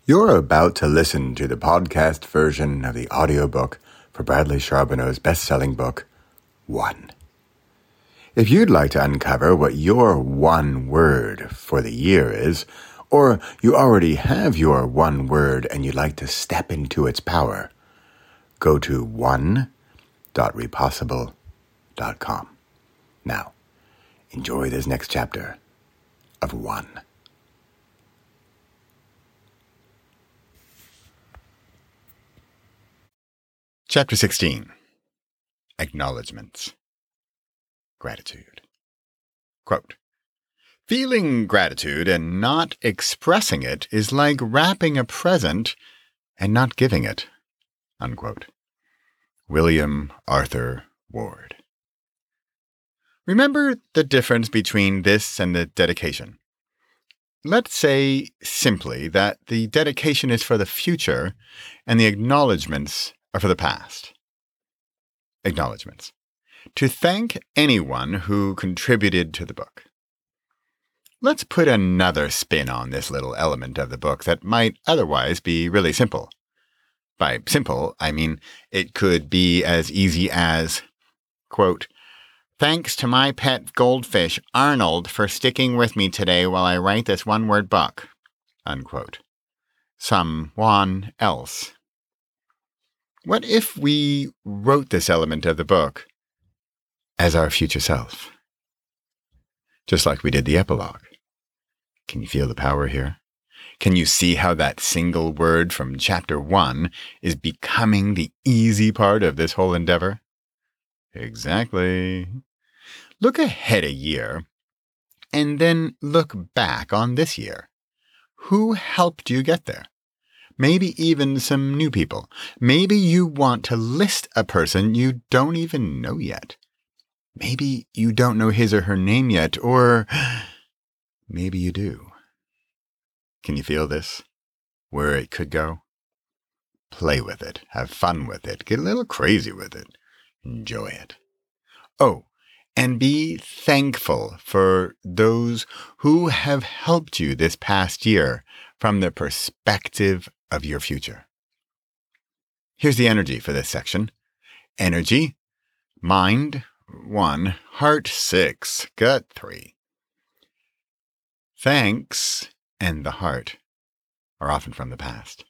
You're about to listen to the podcast version of the audiobook for Bradley Charbonneau's best-selling book, One. If you'd like to uncover what your one word for the year is, or you already have your one word and you'd like to step into its power, go to one.repossible.com. Now, enjoy this next chapter of One. Chapter 16. Acknowledgements. Gratitude. Quote, "Feeling gratitude and not expressing it is like wrapping a present and not giving it." Unquote. William Arthur Ward. Remember the difference between this and the dedication. Let's say simply that the dedication is for the future and the acknowledgements are for the past. Acknowledgements. To thank anyone who contributed to the book. Let's put another spin on this little element of the book that might otherwise be really simple. By simple, I mean it could be as easy as, quote, "Thanks to my pet goldfish, Arnold, for sticking with me today while I write this one-word book." Unquote. Someone else. What if we wrote this element of the book as our future self? Just like we did the epilogue. Can you feel the power here? Can you see how that single word from chapter 1 is becoming the easy part of this whole endeavor? Exactly. Look ahead a year, and then look back on this year. Who helped you get there? Maybe even some new people. Maybe you want to list a person you don't even know yet. Maybe you don't know his or her name yet, or maybe you do. Can you feel this? Where it could go? Play with it. Have fun with it. Get a little crazy with it. Enjoy it. Oh, and be thankful for those who have helped you this past year from the perspective of your future. Here's the energy for this section. Energy, mind, 1, heart, 6, gut, 3. Thanks and the heart are often from the past.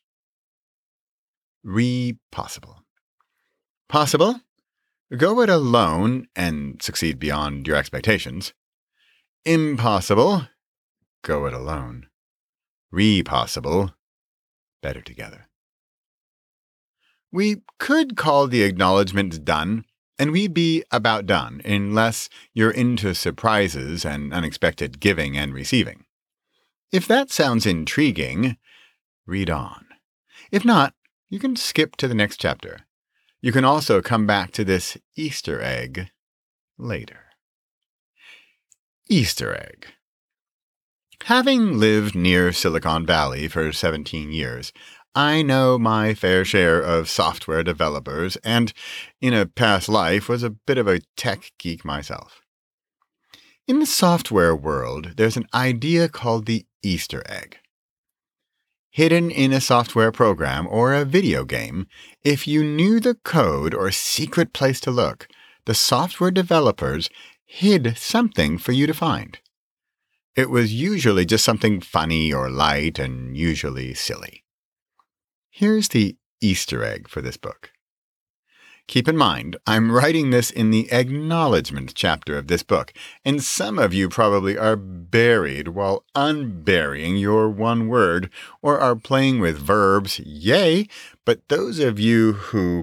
Possible. Possible? Go it alone and succeed beyond your expectations. Impossible? Go it alone. Possible? Better together. We could call the acknowledgements done, and we'd be about done, unless you're into surprises and unexpected giving and receiving. If that sounds intriguing, read on. If not, you can skip to the next chapter. You can also come back to this Easter egg later. Easter egg. Having lived near Silicon Valley for 17 years, I know my fair share of software developers, and in a past life was a bit of a tech geek myself. In the software world, there's an idea called the Easter egg. Hidden in a software program or a video game, if you knew the code or secret place to look, the software developers hid something for you to find. It was usually just something funny or light and usually silly. Here's the Easter egg for this book. Keep in mind, I'm writing this in the acknowledgement chapter of this book, and some of you probably are buried while unburying your one word or are playing with verbs, yay, but those of you who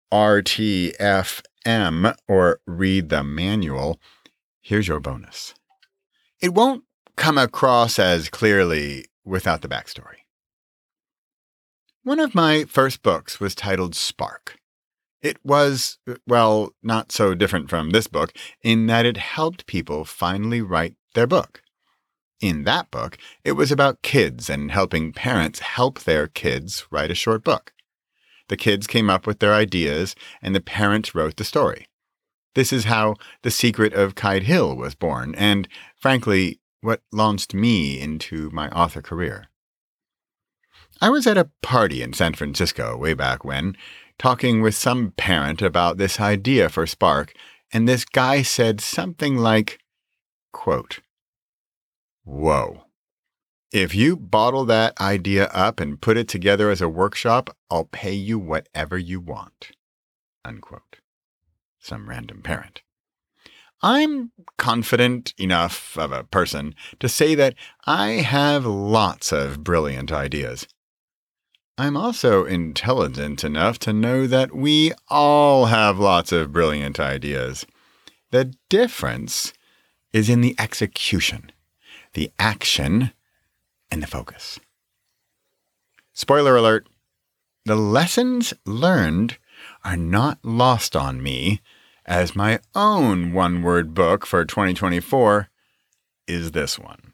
RTFM or read the manual, here's your bonus. It won't come across as clearly without the backstory. One of my first books was titled Spark. It was, well, not so different from this book in that it helped people finally write their book. In that book, it was about kids and helping parents help their kids write a short book. The kids came up with their ideas, and the parents wrote the story. This is how The Secret of Kite Hill was born, and, frankly, what launched me into my author career. I was at a party in San Francisco way back when, talking with some parent about this idea for Spark, and this guy said something like, quote, "Whoa. If you bottle that idea up and put it together as a workshop, I'll pay you whatever you want." Unquote. Some random parent. I'm confident enough of a person to say that I have lots of brilliant ideas. I'm also intelligent enough to know that we all have lots of brilliant ideas. The difference is in the execution, the action, and the focus. Spoiler alert, the lessons learned are not lost on me, as my own one-word book for 2024 is this one.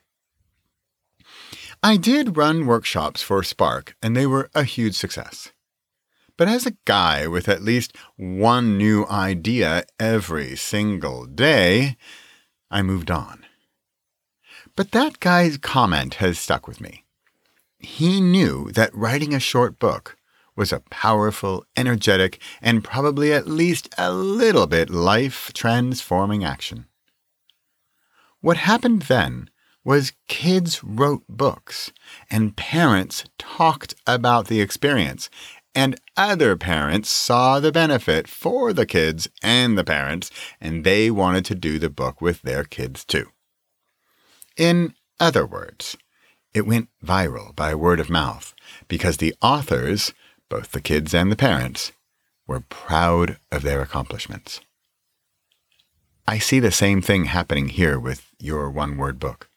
I did run workshops for Spark, and they were a huge success. But as a guy with at least one new idea every single day, I moved on. But that guy's comment has stuck with me. He knew that writing a short book was a powerful, energetic, and probably at least a little bit life-transforming action. What happened then was kids wrote books, and parents talked about the experience, and other parents saw the benefit for the kids and the parents, and they wanted to do the book with their kids too. In other words, it went viral by word of mouth because the authors, both the kids and the parents, were proud of their accomplishments. I see the same thing happening here with your one-word book.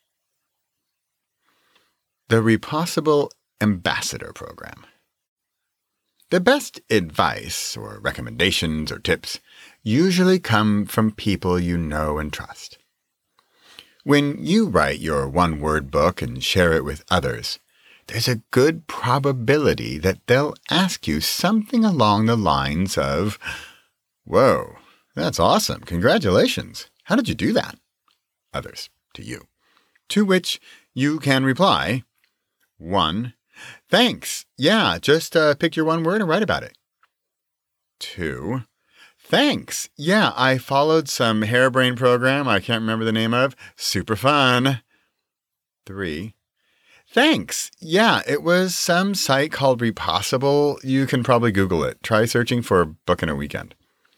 The Repossible Ambassador Program. The best advice or recommendations or tips usually come from people you know and trust. When you write your one-word book and share it with others, there's a good probability that they'll ask you something along the lines of, "Whoa, that's awesome. Congratulations. How did you do that?" Others, to you. To which you can reply, 1. "Thanks. Yeah, just pick your one word and write about it." 2. "Thanks. Yeah, I followed some harebrained program I can't remember the name of. Super fun." 3. "Thanks. Yeah, it was some site called Repossible. You can probably Google it. Try searching for Book in a Weekend."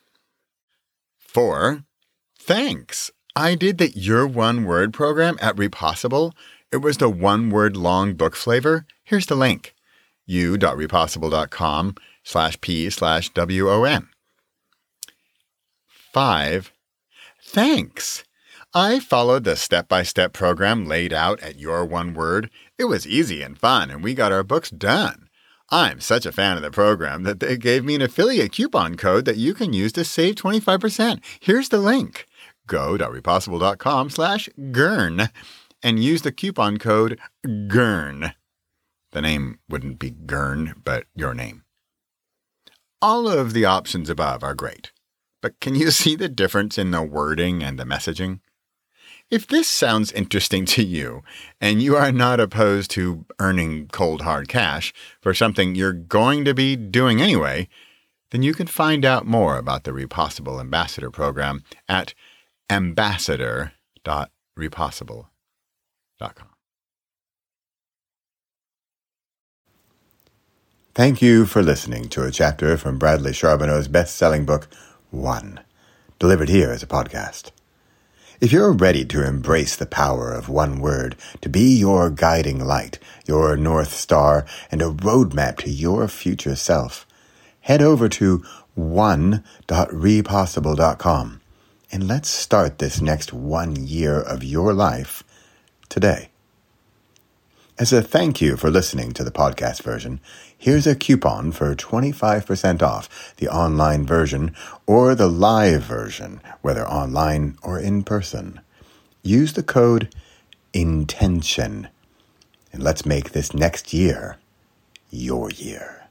4. "Thanks. I did the Your One Word program at Repossible. It was the one-word long book flavor. Here's the link. u.repossible.com/p/WON. 5. "Thanks. I followed the step-by-step program laid out at Your One Word. It was easy and fun, and we got our books done. I'm such a fan of the program that they gave me an affiliate coupon code that you can use to save 25%. Here's the link. go.repossible.com/GERN and use the coupon code GERN. The name wouldn't be Gern, but your name. All of the options above are great, but can you see the difference in the wording and the messaging? If this sounds interesting to you, and you are not opposed to earning cold hard cash for something you're going to be doing anyway, then you can find out more about the Repossible Ambassador Program at ambassador.repossible.com. Thank you for listening to a chapter from Bradley Charbonneau's best-selling book, One, delivered here as a podcast. If you're ready to embrace the power of one word to be your guiding light, your North Star, and a roadmap to your future self, head over to one.repossible.com and let's start this next 1 year of your life today. As a thank you for listening to the podcast version, here's a coupon for 25% off the online version or the live version, whether online or in person. Use the code INTENTION, and let's make this next year your year.